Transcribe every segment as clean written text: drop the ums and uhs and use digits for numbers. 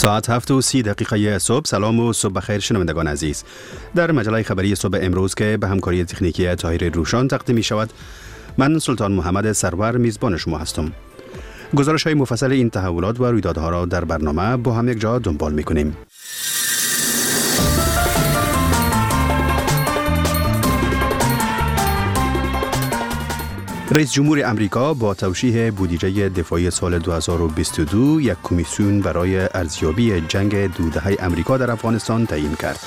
ساعت 7:30 صبح. سلام و صبح بخیر شنوندگان عزیز. در مجله خبری صبح امروز که به همکاری تکنیکی طاهر روشان تقدیم می شود، من سلطان محمد سرور میزبان شما هستم. گزارش های مفصل این تحولات و رویدادها را در برنامه با هم یک جا دنبال می کنیم. رئیس جمهور امریکا با توشیح بودجه دفاعی سال 2022 یک کمیسیون برای ارزیابی جنگ دو دهه امریکا در افغانستان تعیین کرد.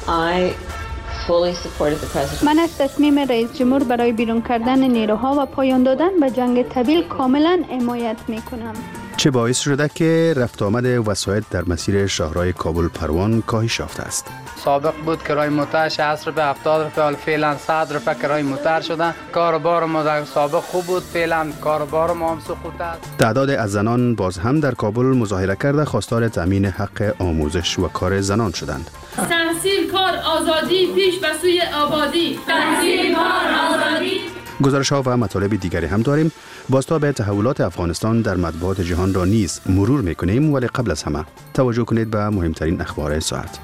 من از تصمیم رئیس جمهور برای بیرون کردن نیروها و پایان دادن به جنگ طویل کاملا حمایت میکنم. چه باعث شده که رفت آمد وسایط در مسیر شاهراه کابل پروان کاهش یافته است؟ سابق بود کرایه موتر 60 روپیه 70 روپیه، حالا فعلا 100 روپیه کرایه موتر شده. کاروبار ما در سابق خوب بود، فعلا کاروبار ما هم سقوط است. تعداد از زنان باز هم در کابل مظاهره کرده خواستار تامین حق آموزش و کار زنان شدند. تحصیل، کار، آزادی، پیش به سوی آبادی. تحصیل، کار، آزادی. گزارش ها و مطالب دیگری هم داریم. بازتاب تحولات افغانستان در مطبوعات جهان را نیز مرور میکنیم، ولی قبل از همه توجه کنید به مهمترین اخبار ساعت.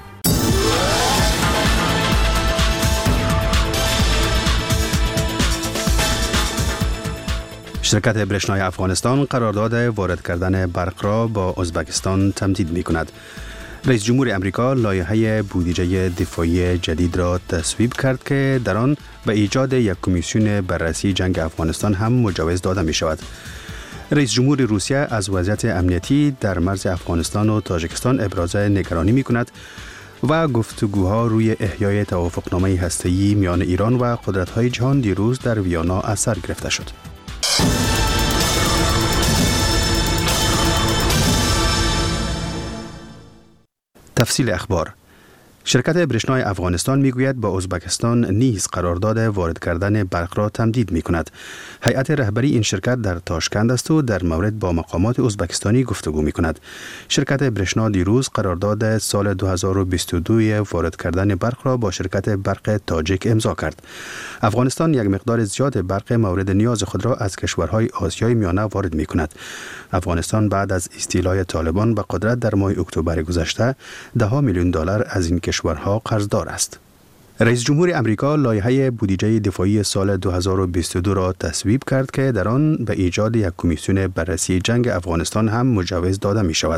شرکت برشنای افغانستان قرارداد وارد کردن برق را با ازبکستان تمدید می کند. رئیس جمهور امریکا لایحه بودجه دفاعی جدید را تصویب کرد که در آن به ایجاد یک کمیسیون بررسی جنگ افغانستان هم مجوز داده می شود. رئیس جمهور روسیه از وضعیت امنیتی در مرز افغانستان و تاجیکستان ابراز نگرانی می کند و گفتگوها روی احیای توافقنامه هسته‌ای میان ایران و قدرت‌های جهان دیروز در ویانا از سر گرفته شد. تفصیل اخبار. شرکت برشنای افغانستان میگوید با ازبکستان نیز قرارداد وارد کردن برق را تمدید می کند. هیئت رهبری این شرکت در تاشکند است و در مورد با مقامات ازبکستانی گفتگو می کند. شرکت برشنا دیروز قرارداد سال 2022 وارد کردن برق را با شرکت برق تاجیک امضا کرد. افغانستان یک مقدار زیاد برق مورد نیاز خود را از کشورهای آسیای میانه وارد می کند. افغانستان بعد از استیلای طالبان به قدرت در ماه اکتبر گذشته $10 میلیون از این کشورها قرضدار است. رئیس جمهور امریکا لایحه بودجه دفاعی سال 2022 را تصویب کرد که در آن به ایجاد یک کمیسیون بررسی جنگ افغانستان هم مجوز داده می شود.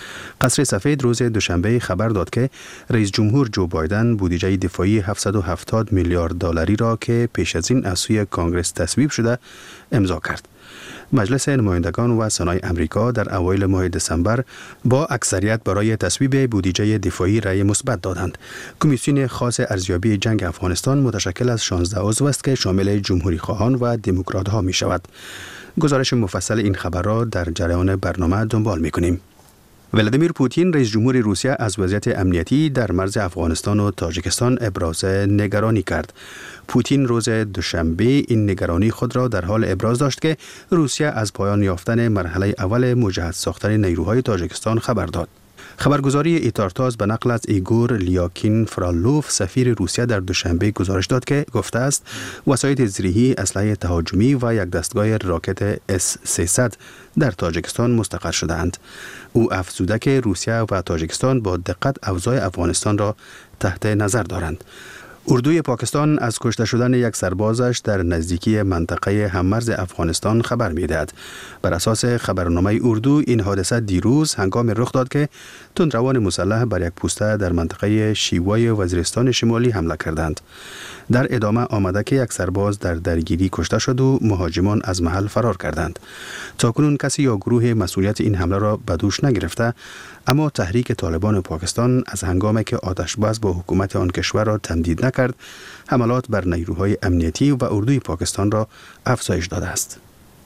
قصر سفید روز دوشنبه خبر داد که رئیس جمهور جو بایدن بودجه دفاعی $770 میلیارد را که پیش از این از سوی کانگرس تصویب شده امضا کرد. مجلس نمایندگان و سنای امریکا در اوایل ماه دسامبر با اکثریت برای تصویب بودجه دفاعی رأی مثبت دادند. کمیسیون خاص ارزیابی جنگ افغانستان متشکل از 16 عضو است که شامل جمهوری خواهان و دموکرات‌ها می شود. گزارش مفصل این خبر را در جریان برنامه دنبال می کنیم. ولادیمیر پوتین رئیس جمهور روسیه از وضعیت امنیتی در مرز افغانستان و تاجیکستان ابراز نگرانی کرد. پوتین روز دوشنبه این نگرانی خود را در حال ابراز داشت که روسیه از پایان یافتن مرحله اول مجهز ساختن نیروهای تاجیکستان خبر داد. خبرگزاری ایتارتاس به نقل از ایگور لیاکین فرالوف سفیر روسیه در دوشنبه گزارش داد که گفته است وسایط زیرهی، اسلحه تهاجمی و یک دستگاه راکت S-300 در تاجیکستان مستقر شده‌اند. او افزوده که روسیه و تاجیکستان با دقت اوضاع افغانستان را تحت نظر دارند. اردوی پاکستان از کشته شدن یک سربازش در نزدیکی منطقه هممرز افغانستان خبر می‌دهد. بر اساس خبرنامه اردو این حادثه دیروز هنگام رخ داد که تندروان مسلح بر یک پوسته در منطقه شیوای وزیرستان شمالی حمله کردند. در ادامه آمده که یک سرباز در درگیری کشته شد و مهاجمان از محل فرار کردند. تاکنون کسی یا گروه مسئولیت این حمله را به دوش نگرفته، اما تحریک طالبان پاکستان از هنگامی که آتشبس با حکومت آن کشور را تمدید نکرد، حملات بر نیروهای امنیتی و اردوی پاکستان را افزایش داده است.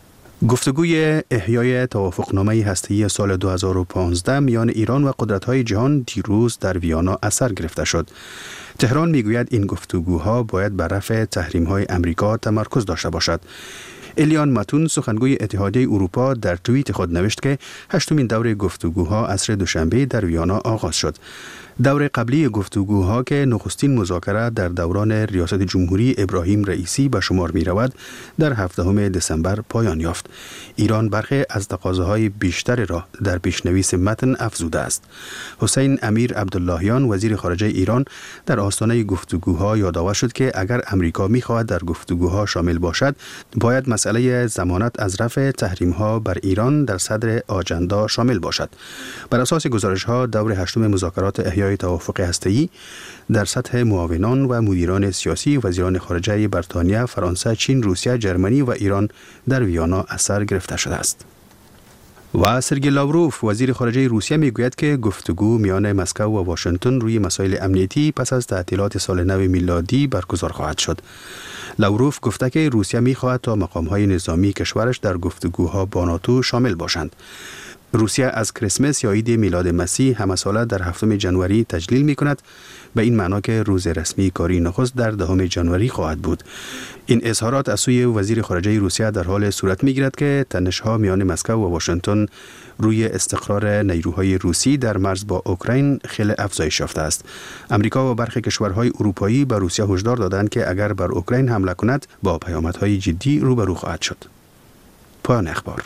گفتگوی احیای توافقنامه هسته‌ای سال 2015 میان ایران و قدرت‌های جهان دیروز در ویانا از سر گرفته شد. تهران میگوید این گفتگوها باید بر رفع تحریم‌های امریکا تمرکز داشته باشد. الیان متون سخنگوی اتحادیه اروپا در توییت خود نوشت که هشتمین دور گفتگوها عصر دوشنبه در ویانا آغاز شد. دور قبلی گفتگوها که نخستین مذاکره در دوران ریاست جمهوری ابراهیم رئیسی به شمار می رود در 17 دسامبر پایان یافت. ایران برخی از تقاضاهای بیشتر را در پیشنویس متن افزوده است. حسین امیر عبداللهیان وزیر خارجه ایران در آستانه گفتگوها یادآور شد که اگر امریکا می خواهد در گفتگوها شامل باشد، باید مسئله ضمانت از رفع تحریم‌ها بر ایران در صدر آجندا شامل باشد. بر اساس گزارش‌ها دور هشتم مذاکرات احیای توافق هسته‌ای در سطح معاونان و مدیران سیاسی وزیران خارجه بریتانیا، فرانسه، چین، روسیه، جرمنی و ایران در ویانا از سر گرفته شده است. و سرگئی لاوروف وزیر خارجه روسیه میگوید که گفتگو میان مسکو و واشنگتن روی مسائل امنیتی پس از تعطیلات سال نو میلادی برگزار خواهد شد. لاوروف گفته که روسیه میخواهد تا مقام‌های نظامی کشورش در گفتگوها با ناتو شامل باشند. روسیه از کریسمس یا عید میلاد مسیح همه ساله در 7 ژانویه تجلیل می کند، به این معنا که روز رسمی کاری نخست در 10 ژانویه خواهد بود. این اظهارات از سوی وزیر خارجه روسیه در حال صورت می گیرد که تنش‌ها میان مسکو و واشنگتن روی استقرار نیروهای روسی در مرز با اوکراین خیلی افزایش یافته است. امریکا و برخی کشورهای اروپایی به روسیه هشدار دادند که اگر بر اوکراین حمله کند با پیامدهای جدی روبرو خواهد شد. پایان اخبار.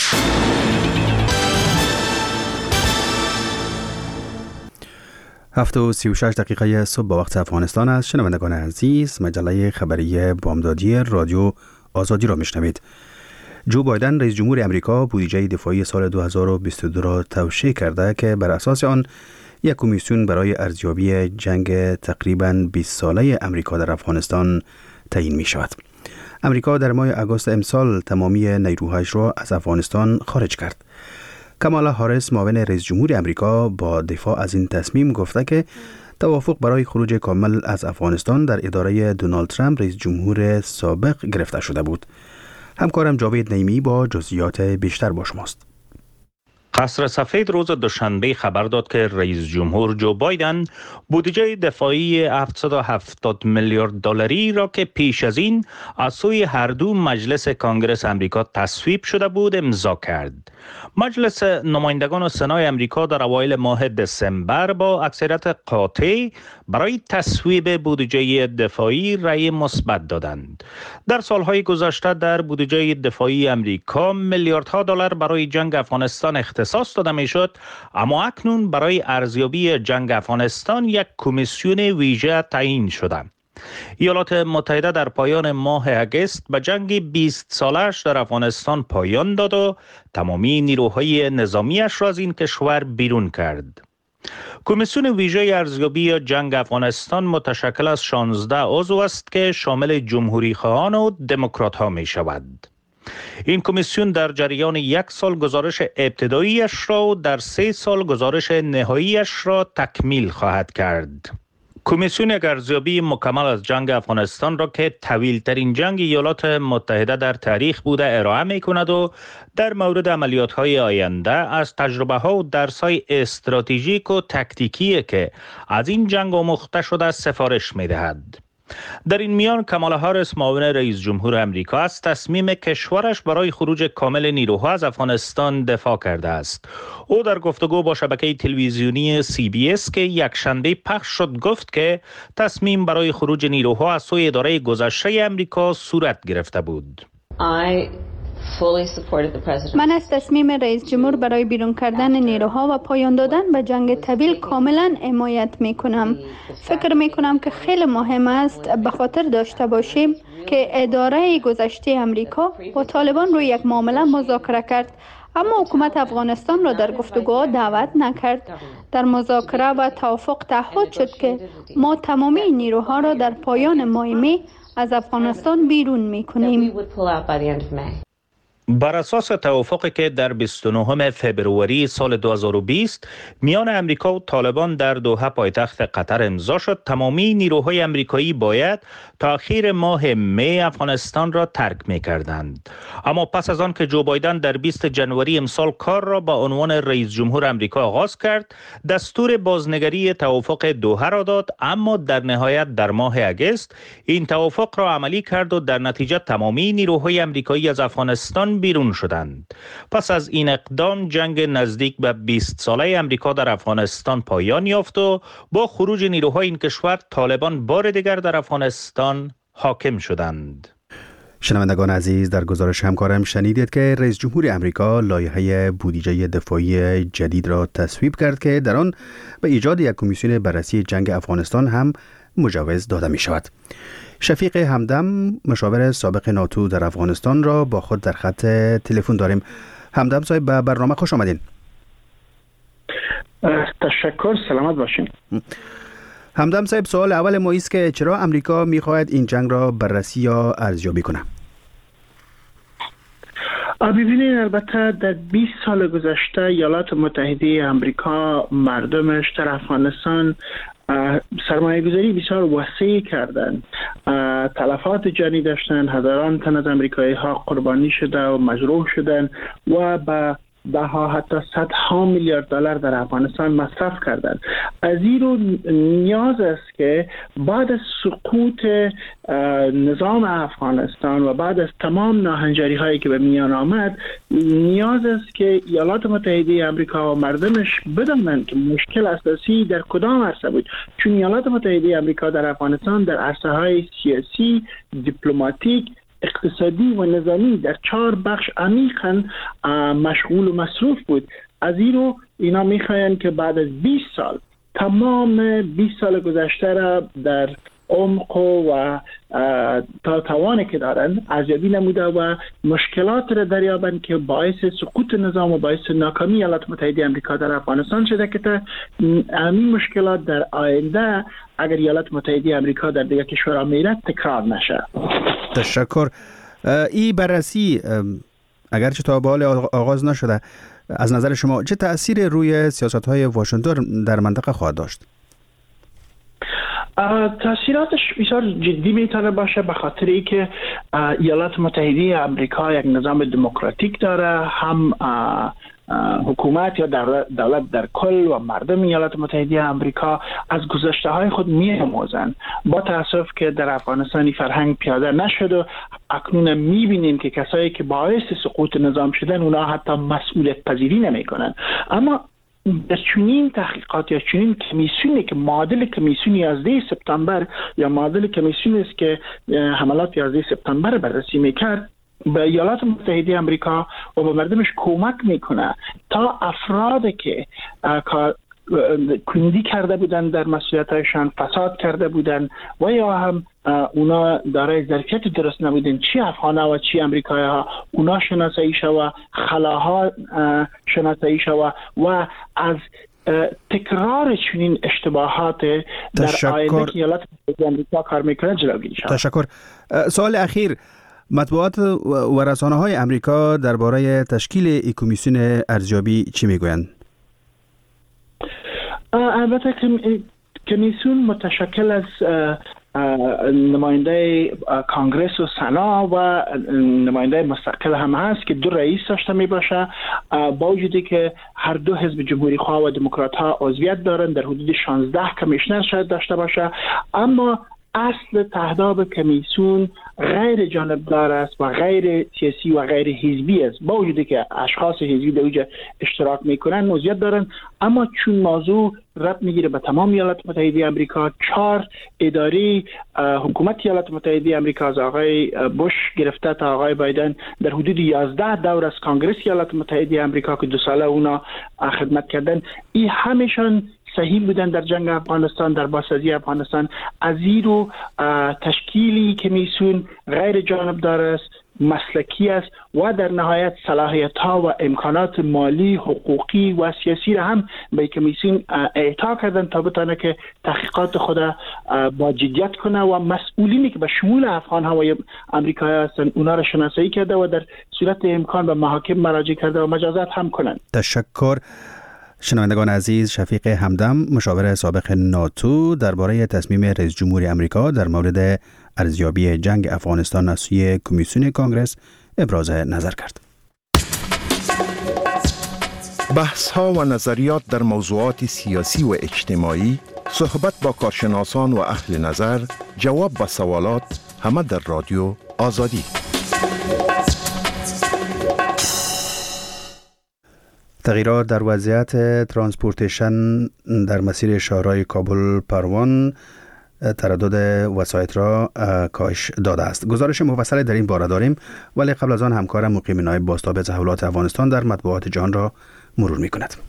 7:36 صبح به وقت افغانستان است. شنوندگان عزیز، مجله خبری بامدادی رادیو آزادی را میشنوید. جو بایدن رئیس جمهور امریکا بودجه دفاعی سال 2022 را توشیح کرده که بر اساس آن یک کمیسیون برای ارزیابی جنگ تقریباً 20 ساله امریکا در افغانستان تعیین می شود. امریکا در ماه آگوست امسال تمامی نیروهایش را از افغانستان خارج کرد. کامالا هاریس معاون رئیس جمهور امریکا با دفاع از این تصمیم گفته که توافق برای خروج کامل از افغانستان در اداره دونالد ترامپ رئیس جمهور سابق گرفته شده بود. همکارم جاوید نعیمی با جزئیات بیشتر با شماست. قصر سفید روز دوشنبه خبر داد که رئیس جمهور جو بایدن بودجه دفاعی 770 میلیارد دلاری را که پیش از این از سوی هر دو مجلس کانگرس امریکا تصویب شده بود امضا کرد. مجلس نمایندگان و سنای امریکا در اوایل ماه دسامبر با اکثریت قاطع برای تصویب بودجه دفاعی رأی مثبت دادند. در سالهای گذشته در بودجه دفاعی امریکا میلیاردها دلار برای جنگ افغانستان اختصاص داده میشد، اما اکنون برای ارزیابی جنگ افغانستان یک کمیسیون ویژه تعیین شده. ایالات متحده در پایان ماه اگست به جنگ 20 سالش در افغانستان پایان داد و تمامی نیروهای نظامیش را از این کشور بیرون کرد. کمیسیون ویژه ارزیابی جنگ افغانستان متشکل از 16 عضو است که شامل جمهوری خواهان و دموکرات ها می شود. این کمیسیون در جریان 1 سال گزارش ابتداییش را و در 3 سال گزارش نهاییش را تکمیل خواهد کرد. کمیسیون ارزیابی مکمل از جنگ افغانستان را که طویل ترین جنگ ایالات متحده در تاریخ بوده ارائه می کند و در مورد عملیات های آینده از تجربه ها و درس های استراتژیک و تکتیکی که از این جنگ آموخته شده سفارش می دهد. در این میان کامالا هاریس معاون رئیس جمهور امریکا از تصمیم کشورش برای خروج کامل نیروها از افغانستان دفاع کرده است. او در گفتگو با شبکه تلویزیونی CBS که یکشنبه پخش شد گفت که تصمیم برای خروج نیروها از سوی اداره گذشته امریکا صورت گرفته بود. من از تصمیم رئیس جمهور برای بیرون کردن نیروها و پایان دادن به جنگ طویل کاملا حمایت می کنم. فکر می کنم که خیلی مهم است به خاطر داشته باشیم که اداره گذشته امریکا با طالبان روی یک معامله مذاکره کرد، اما حکومت افغانستان را در گفتگوها دعوت نکرد. در مذاکره و توافق تعهد شد که ما تمامی نیروها را در پایان ماه می از افغانستان بیرون می کنیم. بر اساس توافقی که در 29 فبروری سال 2020 میان امریکا و طالبان در دوحه پایتخت قطر امضا شد، تمامی نیروهای امریکایی باید تا اخیر ماه می افغانستان را ترک می کردند. اما پس از آن که جو بایدن در 20 ژانویه امسال کار را با عنوان رئیس جمهور امریکا آغاز کرد، دستور بازنگری توافق دوحه را داد، اما در نهایت در ماه اگست این توافق را عملی کرد و در نتیجه تمامی نیروهای امریکایی از افغانستان افغانستان بیرون شدند. پس از این اقدام جنگ نزدیک به 20 ساله امریکا در افغانستان پایان یافت و با خروج نیروهای این کشور طالبان بار دیگر در افغانستان حاکم شدند. شنوندگان عزیز، در گزارش همکارم شنیدید که رئیس جمهور امریکا لایحه بودجه دفاعی جدید را تصویب کرد که در آن به ایجاد یک کمیسیون بررسی جنگ افغانستان هم مجوز داده می شود. شفیق همدم، مشاور سابق ناتو در افغانستان، را با خود در خط تلفن داریم. همدم صاحب، به برنامه خوش آمدین. تشکر، سلامت باشین. همدم صاحب، سوال اول ما است که چرا امریکا می‌خواهد این جنگ را بررسی یا ارزیابی کنه؟ ببینید، البته در 20 سال گذشته ایالات متحده امریکا مردمش در افغانستان سرمایه گذاری بسیار وسیع کردن، تلفات جانی داشتن، هزاران تن از امریکایی ها قربانی شده و مجروح شدن و به ده ها حتی صدها میلیارد دلار در افغانستان مصرف کردند. از این رو نیاز است که بعد از سقوط نظام افغانستان و بعد از تمام ناهنجاری هایی که به میان آمد، نیاز است که ایالات متحده امریکا و مردمش بدانند که مشکل اساسی در کدام عرصه بود. چون ایالات متحده امریکا در افغانستان در عرصه های سیاسی، دیپلماتیک، اقتصادی و نظامی در 4 بخش عمیقاً مشغول و مصروف بود. از این رو اینا میخواین که بعد از 20 سال تمام 20 سال گذشته را در عمق و تا توانی که دارن ارزیابی نموده و مشکلات را دریابند که باعث سقوط نظام و باعث ناکامی ایالات متحده امریکا در افغانستان شده که این مشکلات در آینده اگر ایالات متحده امریکا در دیگر کشورها میره تکرار نشه. تشکر. این بررسی اگرچه تا به حال آغاز نشده، از نظر شما چه تأثیر روی سیاست‌های واشنگتن در منطقه خواهد داشت؟ تأثیراتش بسیار جدی میتونه باشه، به خاطر اینکه ایالات متحده امریکا یک نظام دموکراتیک داره، هم حکومت یا دولت در کل و مردم ایالات متحده امریکا از گذشته های خود می‌آموزند. با تأسف که در افغانستان فرهنگ پیاده نشد و اکنون می‌بینیم که کسایی که باعث سقوط نظام شدن اونا حتی مسئولیت پذیری نمی‌کنند. اما در چنین تحقیقات یا چنین کمیسیونی که معادل کمیسیون 11 سپتامبر یا معادل کمیسیونی است که حملات 11 سپتامبر بررسی میکرد، به ایالات متحده امریکا و به مردمش کمک میکنه تا افرادی که کندی کرده بودن در مسئولیتشان، فساد کرده بودن و یا هم اونا دارای ظرفیت درست نبودن، چی افغان‌ها و چی امریکایی ها، اونا شناسایی شوه، خلاها شناسایی شوه و از تکرار چنین اشتباهات در آینده که ایالات متحده امریکا کار میکنه جلوگیری شود. تشکر. سوال اخیر، مطبوعات و رسانه‌های امریکا درباره تشکیل این کمیسیون ارزیابی چی میگویند؟ البته کمیسیون متشکل از نماینده کانگرس و سنا و نماینده مستقل هم هست که 2 رئیس داشته می باشه، با وجودی که هر دو حزب جمهوری خواه و دموکرات ها عضویت دارن، در حدود 16 کمیشنر شاید داشته باشه. اما اصل تهداب کمیسیون غیر جانبدار است و غیر سیاسی و غیر حزبی است، با وجودی که اشخاص حزبی در اونجا اشتراک میکنن، عضویت دارن، اما چون موضوع ربط میگیره به تمام ایالات متحده امریکا، 4 اداره حکومت ایالات متحده امریکا از آقای بوش گرفته تا آقای بایدن در حدود 11 دور از کانگرس ایالات متحده امریکا که 2 ساله اونا خدمت کردن، این همیشون صحیح بودن در جنگ افغانستان، در بازسازی افغانستان. از این رو تشکیلی کمیسیون غیر جانبدار است، مسلکی است و در نهایت صلاحیت ها و امکانات مالی، حقوقی و سیاسی را هم به کمیسیون اعطا کردن تا بتونه که تحقیقات خود با جدیت کنه و مسئولینی که به شمول افغان ها و امریکایی هستند اونا را شناسایی کرده و در صورت امکان به محاکم مراجعه کرده و مجازات هم کنند. تشکر. شنوندگان عزیز، شفیق همدم، مشاور سابق ناتو، درباره تصمیم رئیس جمهور امریکا در مورد ارزیابی جنگ افغانستان از سوی کمیسیون کانگرس ابراز نظر کرد. بحث ها و نظریات در موضوعات سیاسی و اجتماعی، صحبت با کارشناسان و اهل نظر، جواب به سوالات، همه در رادیو آزادی. تغییرات در وضعیت ترانسپورتیشن در مسیر شهرهای کابل پروان تردد وسایط را کاهش داده است. گزارش مفصل در این باره داریم، ولی قبل از آن همکارم مقیم نایب بازتاب تحولات افغانستان در مطبوعات جهان را مرور می کند.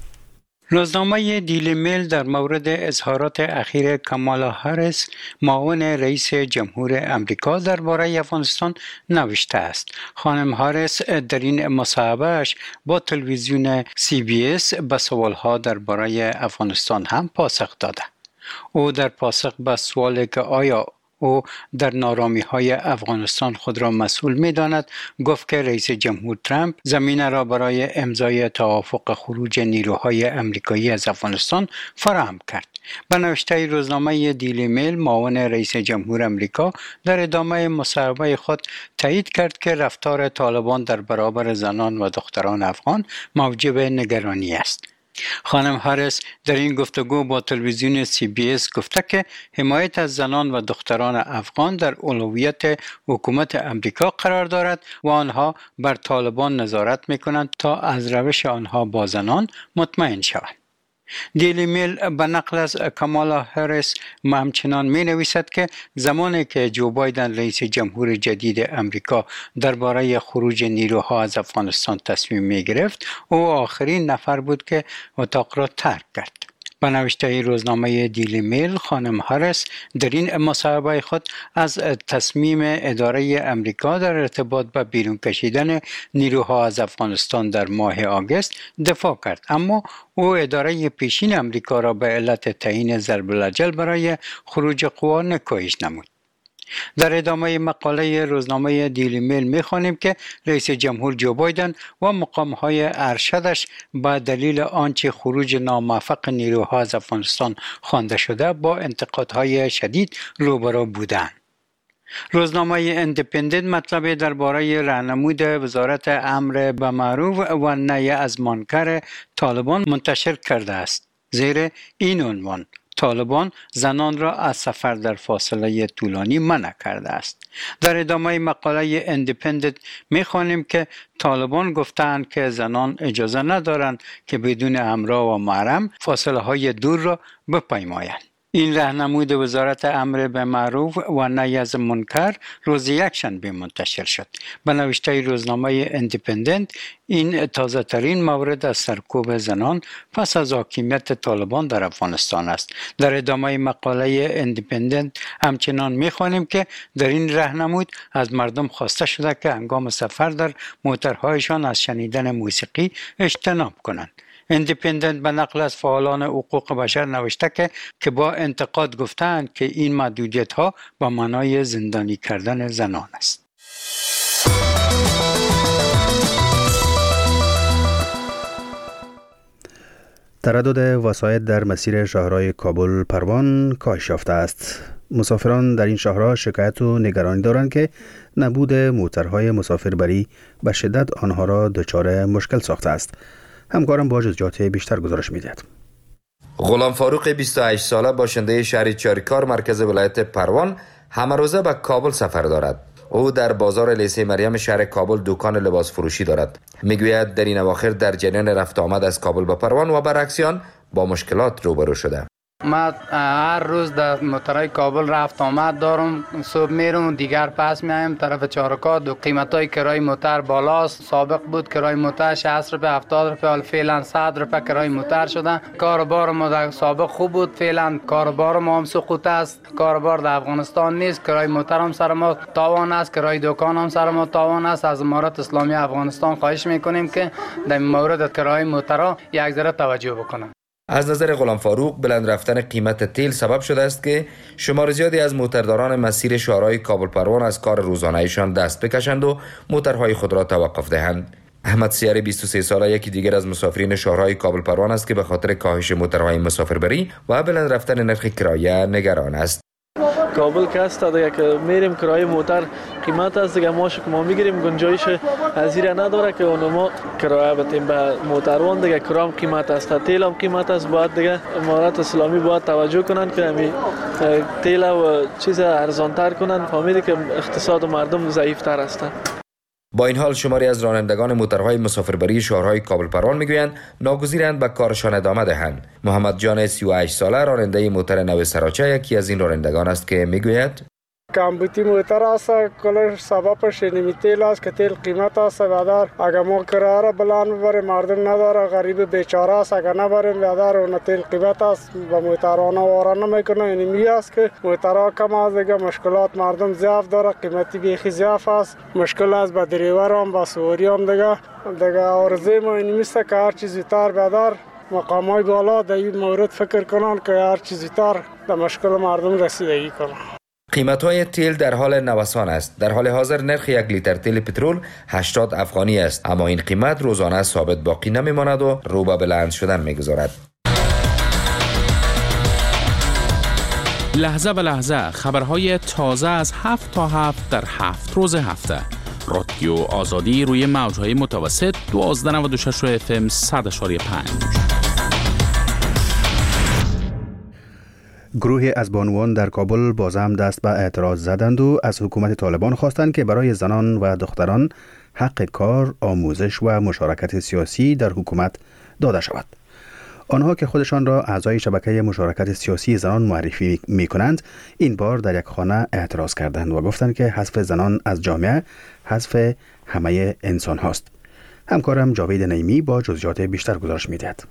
روزنامه دیلی میل در مورد اظهارات اخیر کامالا هریس معاون رئیس جمهور امریکا درباره افغانستان نوشته است. خانم هریس در این مصاحبه‌اش با تلویزیون CBS به سوالها درباره افغانستان هم پاسخ داده. او در پاسخ به سوالی که آیا او در نارامی‌های افغانستان خود را مسئول می‌داند، گفت که رئیس جمهور ترامپ زمینه را برای امضای توافق خروج نیروهای امریکایی از افغانستان فراهم کرد. به نوشته روزنامه دیلی میل، معاون رئیس جمهور امریکا در ادامه مصاحبه خود تایید کرد که رفتار طالبان در برابر زنان و دختران افغان موجب نگرانی است. خانم هریس در این گفتگو با تلویزیون CBS گفته که حمایت از زنان و دختران افغان در اولویت حکومت امریکا قرار دارد و آنها بر طالبان نظارت می‌کنند تا از روش آنها با زنان مطمئن شوند. دیلی میل به نقل از کامالا هریس همچنان می نویسد که زمانی که جو بایدن رئیس جمهور جدید امریکا درباره خروج نیروها از افغانستان تصمیم می گرفت، او آخرین نفر بود که اتاق را ترک کرد. به نوشته روزنامه دیلی میل، خانم هریس در این مصاحبه خود از تصمیم اداره امریکا در ارتباط با بیرون کشیدن نیروها از افغانستان در ماه آگوست دفاع کرد، اما او اداره پیشین امریکا را به علت تعیین ضرب الاجل برای خروج قوا نکوهش نمود. در ادامه مقاله روزنامه دیلی میل می‌خوانیم که رئیس جمهور جو بایدن و مقام‌های ارشدش به دلیل آنچه خروج ناموفق نیروها از افغانستان خوانده شده با انتقادهای شدید روبرو بودند. روزنامه اندیپندنت مطلب درباره راهنمود وزارت امر به معروف و نهی از منکر طالبان منتشر کرده است. زیر این عنوان: طالبان زنان را از سفر در فاصله طولانی منع کرده است. در ادامه مقاله اندیپندنت می‌خوانیم که طالبان گفتند که زنان اجازه ندارند که بدون همراه و محرم فاصله‌های دور را بپیمایند. این راهنمود وزارت امر به معروف و نهی از منکر روز یکشنبه منتشر شد. به نوشته روزنامه اندیپندنت، این تازه ترین مورد از سرکوب زنان پس از حاکمیت طالبان در افغانستان است. در ادامه مقاله اندیپندنت همچنان می‌خوانیم که در این راهنمود از مردم خواسته شده که هنگام سفر در موترهایشان از شنیدن موسیقی اجتناب کنند. اندیپندنت به نقل از فعالان حقوق بشر نوشته که با انتقاد گفتند که این محدودیت‌ها با معنای زندانی کردن زنان است. تردد وسایط در مسیر شهرهای کابل پروان کاهش یافته است. مسافران در این شهرها شکایت و نگرانی دارند که نبود موترهای مسافربری به شدت آنها را دچار مشکل ساخته است. همکارم با جزئیات بیشتر گزارش می‌دهد. غلام فاروق 28 ساله باشنده شهر چاریکار مرکز ولایت پروان همه روزه به کابل سفر دارد. او در بازار لیسه مریم شهر کابل دکان لباس فروشی دارد. میگوید در این اواخر در جریان رفت آمد از کابل به پروان و برعکس آن با مشکلات روبرو شده. ما هر روز در موترهای کابل رفت آمد دارم. صبح میرم دیگر پس میایم طرف چارکاد و قیمتای کرای موتر بالاست. سابق بود کرای موتر 60 روپیه 70 روپیه، حالا فعلا 100 روپیه کرای موتر شده. کاروبار ما در سابق خوب بود، فعلا کاروبار ما هم سقوط است. کاروبار در افغانستان نیست، کرای موتر هم سر ما تاوان است، کرای دکان هم سر ما تاوان است. از امارات اسلامی افغانستان خواهش میکنیم که در مورد کرای موترها یک ذره توجه بکنند. از نظر غلام فاروق، بلند رفتن قیمت تیل سبب شده است که شمار زیادی از موترداران مسیر شهرهای کابل پروان از کار روزانه‌ایشان دست بکشند و موترهای خود را توقف دهند. احمد سیاری 23 ساله یکی دیگر از مسافرین شهرهای کابل پروان است که به خاطر کاهش موترهای مسافربری و بلند رفتن نرخ کرایه نگران است. کابل که است دیگه که میریم کرایه موتر قیمت است دیگه، ما میگیریم گنجایش هزینه نداره که ما کرایه بدیم به موتروان دیگه. کرام قیمت است، تیل هم قیمت است. باید دیگه امارات اسلامی باید توجه کنند که همین تیل و چیز ارزانتر کنند. فهمیدی که اقتصاد مردم ضعیف تر است. با این حال شماری از رانندگان موترهای مسافربری شهرهای کابل پروان میگویند ناگزیرند به کارشان ادامه دهند. محمد جان 38 ساله راننده موتر نو سراچه یکی از این رانندگان است که میگوید کمبودی موتر است، کلش سببش اینمی تیل است که تیل قیمت است. بیادر اگر ما کرایه را بلند ببریم مردم نداره، غریب بیچاره است، اگر نبریم بیادر اون تیل قیمت است به موترانه وارد نمیکنه. اینمی است که موترها کم است دیگه، مشکلات مردم ضعف داره، قیمتی بیخی ضعف است، مشکل است به دریور هم به سواری هم دیگه عرضه ما اینمی است که هر چیزی تر بیادر مقامای بالا در این مورد فکر کنن که هر چیزی تر به مشکل مردم رسیدگی کنن. قیمت‌های تیل در حال نوسان است. در حال حاضر نرخ 1 لیتر تیل پترول 80 افغانی است، اما این قیمت روزانه ثابت باقی نمی‌ماند و رو به بلند شدن می‌گذارد. لحظه به لحظه خبرهای تازه از 7 تا 7 در 7 روز هفته. رادیو آزادی روی موج‌های متوسط 1296 FM 100.5. گروهی از بانوان در کابل باز هم دست به اعتراض زدند و از حکومت طالبان خواستند که برای زنان و دختران حق کار، آموزش و مشارکت سیاسی در حکومت داده شود. آنها که خودشان را اعضای شبکه مشارکت سیاسی زنان معرفی می کنند، این بار در یک خانه اعتراض کردند و گفتند که حذف زنان از جامعه حذف همه انسان هاست. همکارم جاوید نعیمی با جزئیات بیشتر گزارش می‌دهد.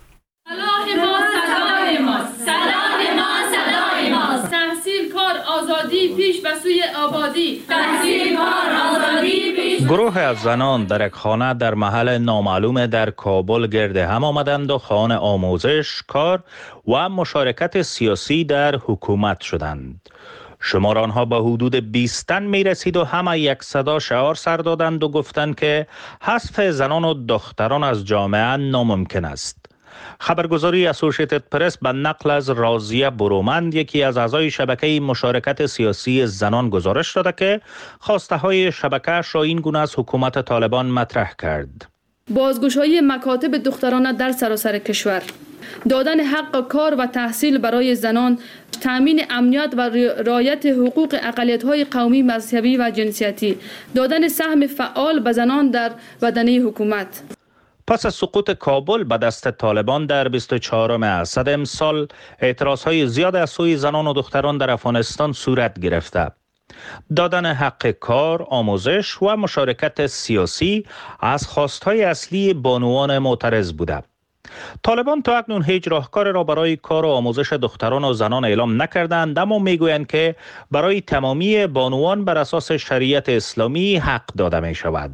آزادی پیش به سوی آبادی، تحصیل کار آزادی پیش. گروه از زنان در یک خانه در محل نامعلوم در کابل گرد هم آمدند و خواهان آموزش، کار و مشارکت سیاسی در حکومت شدند. شمار آنها به حدود 20 تن می رسید و همه یک صدا شعار سر دادند و گفتند که حذف زنان و دختران از جامعه ناممکن است. خبرگزاری اسوسییتد پرس به نقل از راضیه برومند، یکی از اعضای شبکه مشارکت سیاسی زنان، گزارش داده که خواسته های شبکه را این گونه از حکومت طالبان مطرح کرد. بازگشایی مکاتب دخترانه در سراسر کشور، دادن حق کار و تحصیل برای زنان، تامین امنیت و رعایت حقوق اقلیت‌های قومی، مذهبی و جنسیتی، دادن سهم فعال به زنان در بدنه حکومت. پس از سقوط کابل به دست طالبان در 24 اسد امسال، اعتراضهای زیاد از سوی زنان و دختران در افغانستان صورت گرفته. دادن حق کار، آموزش و مشارکت سیاسی از خواستهای اصلی بانوان معترض بوده. طالبان تا اکنون هیچ راهکار را برای کار و آموزش دختران و زنان اعلام نکردند، اما میگویند که برای تمامی بانوان بر اساس شریعت اسلامی حق داده می شود.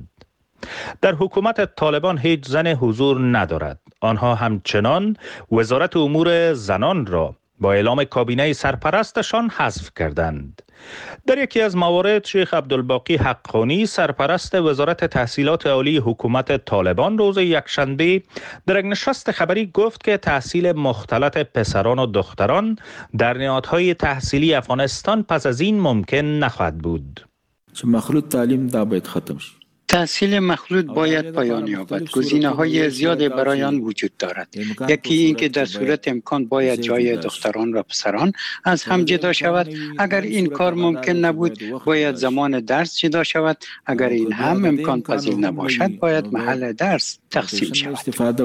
در حکومت طالبان هیچ زن حضور ندارد. آنها همچنان وزارت امور زنان را با اعلام کابینه سرپرستشان حذف کردند. در یکی از موارد شیخ عبدالباقی حقانی، سرپرست وزارت تحصیلات عالی حکومت طالبان، روز یکشنبه در یک نشست خبری گفت که تحصیل مختلط پسران و دختران در نهادهای تحصیلی افغانستان پس از این ممکن نخواهد بود. مخلوط تعلیم دا باید ختم شد. تحصیل مخلوط باید پایان یابد. گزینه‌های زیادی برای آن وجود دارد. یکی اینکه در صورت امکان باید جای دختران و پسران از هم جدا شود. اگر این کار ممکن نبود، باید زمان درس جدا شود. اگر این هم امکان پذیر نباشد، باید محل درس تقسیم شود.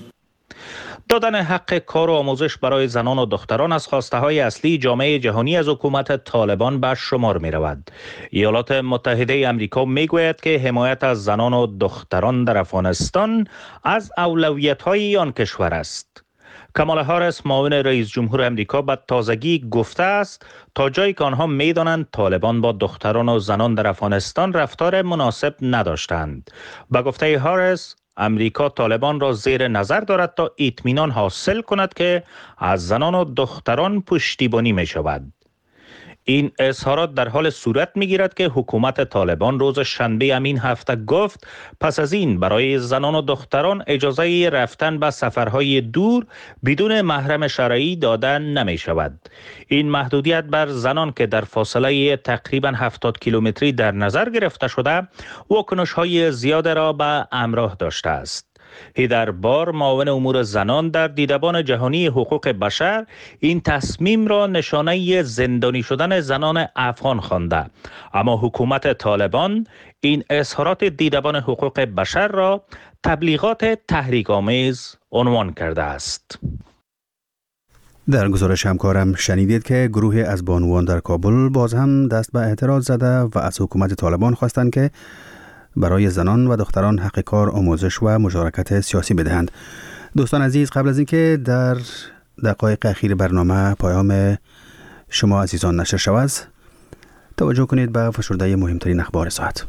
دادن حق کار و آموزش برای زنان و دختران از خواسته های اصلی جامعه جهانی از حکومت طالبان به شمار می رود. ایالات متحده امریکا می گوید که حمایت از زنان و دختران در افغانستان از اولویت های آن کشور است. کامالا هاریس، معاون رئیس جمهور امریکا، به تازگی گفته است تا جایی که آنها می دانند طالبان با دختران و زنان در افغانستان رفتار مناسب نداشتند. به گفته هاریس، امریکا طالبان را زیر نظر دارد تا اطمینان حاصل کند که از زنان و دختران پشتیبانی می شود. این اظهارات در حال صورت می گیرد که حکومت طالبان روز شنبه همین هفته گفت پس از این برای زنان و دختران اجازه رفتن به سفرهای دور بدون محرم شرعی داده نمی شود. این محدودیت بر زنان که در فاصله تقریبا 70 کیلومتری در نظر گرفته شده، واکنش‌های زیاد را به همراه داشته است. هیدر بار، معاون امور زنان در دیدبان جهانی حقوق بشر، این تصمیم را نشانه زندانی شدن زنان افغان خوانده. اما حکومت طالبان این اظهارات دیدبان حقوق بشر را تبلیغات تحریک‌آمیز عنوان کرده است. در گزارش همکارم شنیدید که گروهی از بانوان در کابل باز هم دست به اعتراض زده و از حکومت طالبان خواستند که برای زنان و دختران حق کار، آموزش و مشارکت سیاسی بدهند. دوستان عزیز، قبل از اینکه در دقایق اخیر برنامه پیام شما عزیزان نشر شود، توجه کنید به فشرده مهمترین اخبار ساعت.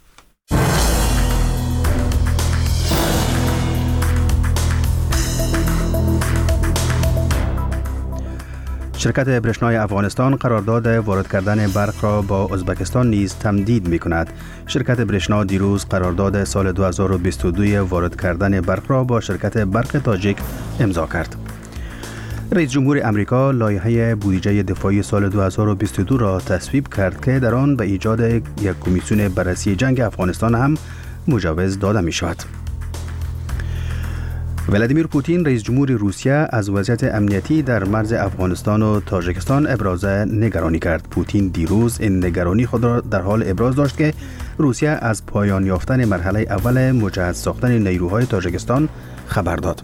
شرکت برشنای افغانستان قرارداد وارد کردن برق را با ازبکستان نیز تمدید می کند. شرکت برشنا دیروز قرارداد سال 2022 وارد کردن برق را با شرکت برق تاجیک امضا کرد. رئیس جمهور امریکا لایحه بودجه دفاعی سال 2022 را تصویب کرد که در آن به ایجاد یک کمیسیون بررسی جنگ افغانستان هم مجوز داده می شود. ولادیمیر پوتین رئیس جمهور روسیه از وضعیت امنیتی در مرز افغانستان و تاجیکستان ابراز نگرانی کرد. پوتین دیروز این نگرانی خود را در حال ابراز داشت که روسیه از پایان یافتن مرحله اول مجهز ساختن نیروهای تاجیکستان خبر داد.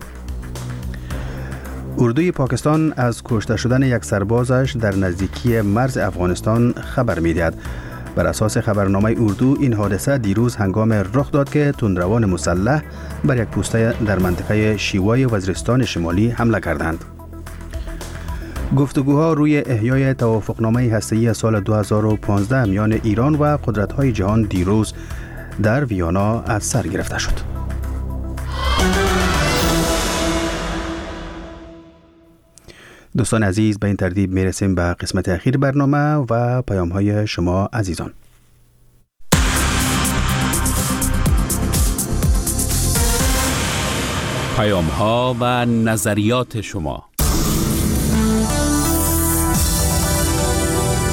اردوی پاکستان از کشته شدن یک سربازش در نزدیکی مرز افغانستان خبر می‌دهد. بر اساس خبرنامه اردو این حادثه دیروز هنگام رخ داد که تندروان مسلح بر یک پوسته در منطقه شیوای وزیرستان شمالی حمله کردند. گفتگوها روی احیای توافقنامه هسته‌ای سال 2015 میان ایران و قدرت‌های جهان دیروز در ویانا از سر گرفته شد. دوستان عزیز، به این ترتیب میرسیم به قسمت اخیر برنامه و پیام‌های شما عزیزان. پیام‌ها و نظریات شما.